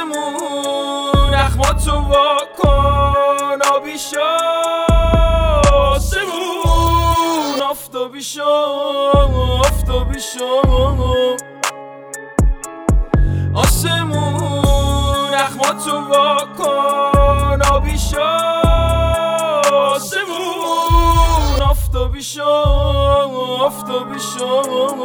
آسمون اخماتو واکن آبی شو، آسمون آفتابی شو، آفتابی شو. آسمون اخماتو واکن آبی شو، آسمون آفتابی شو، آفتابی شو.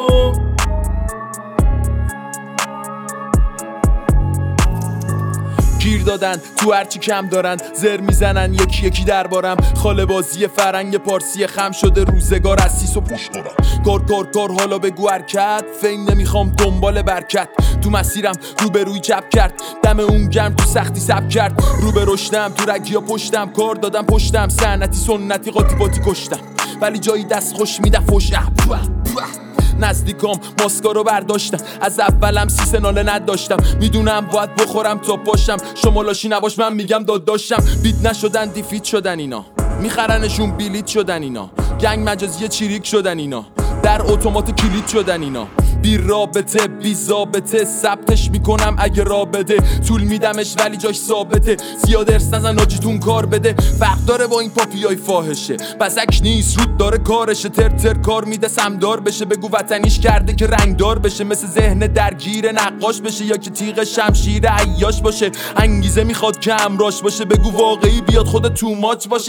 گیر دادن تو هرچی کم دارن، زر میزنن یکی یکی دربارم. خاله بازی فرنگ پارسی خم شده روزگار از سیس و پوش دارم. کار حالا بگو حرکت، فیم نمیخوام دنبال برکت. تو مسیرم رو به روی چپ کرد، دم اون گرم تو سختی سب کرد. رو به رشدم تو رگیا پشتم، کار دادم پشتم. سنتی سنتی قاطی باتی کشتم، ولی جایی دست خوش میده فوشم. نزدیکام ماسکارو برداشتم، از اولم سیس ناله نداشتم. میدونم باید بخورم تا باشم، شما لاشی نباش من میگم داداشم. بیت نشدن دیفیت شدن اینا، میخرنشون بیلیت شدن اینا. گنگ مجازی چیریک شدن اینا، در اتومات کلید شدن اینا. بی رابطه بی ضابطه ثبتش میکنم اگه رابطه. طول میدمش ولی جاش ثابته، زیاد ارس نزن آجیتون کار بده. فرق داره با این پاپیای فاحشه، بزک نیست رود داره کارشه. تر کار میده سمدار بشه، بگو وطنیش کرده که رنگدار بشه. مثل ذهن درگیر نقاش بشه، یا که تیغ شمشیر عیاش باشه. انگیزه میخواد که امراش باشه، بگو واقعی بیاد خود تو ماچ باشه.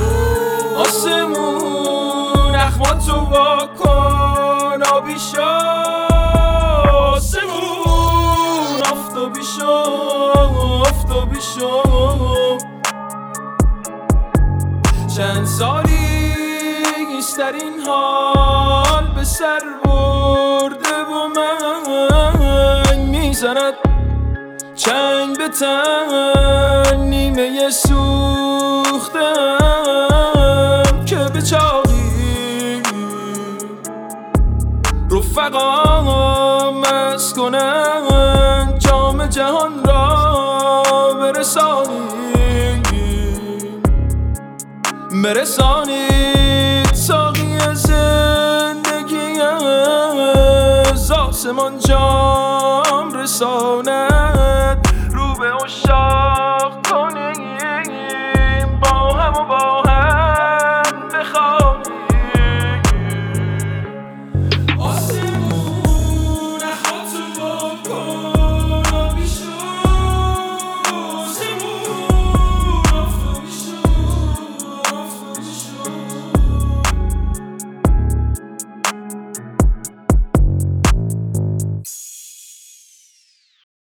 آسمون اخماتو واکن آبی شو، آسمون آفتابی شو، آفتابی شو. چند سالی در این حال به سر برده و من میزند چنگ به تن. نیمه سوختم که به چاقی رفقام مست کنن، جام جهان را برسانید. ساقی زندگی از آسمان جام رساند، رو به عشاق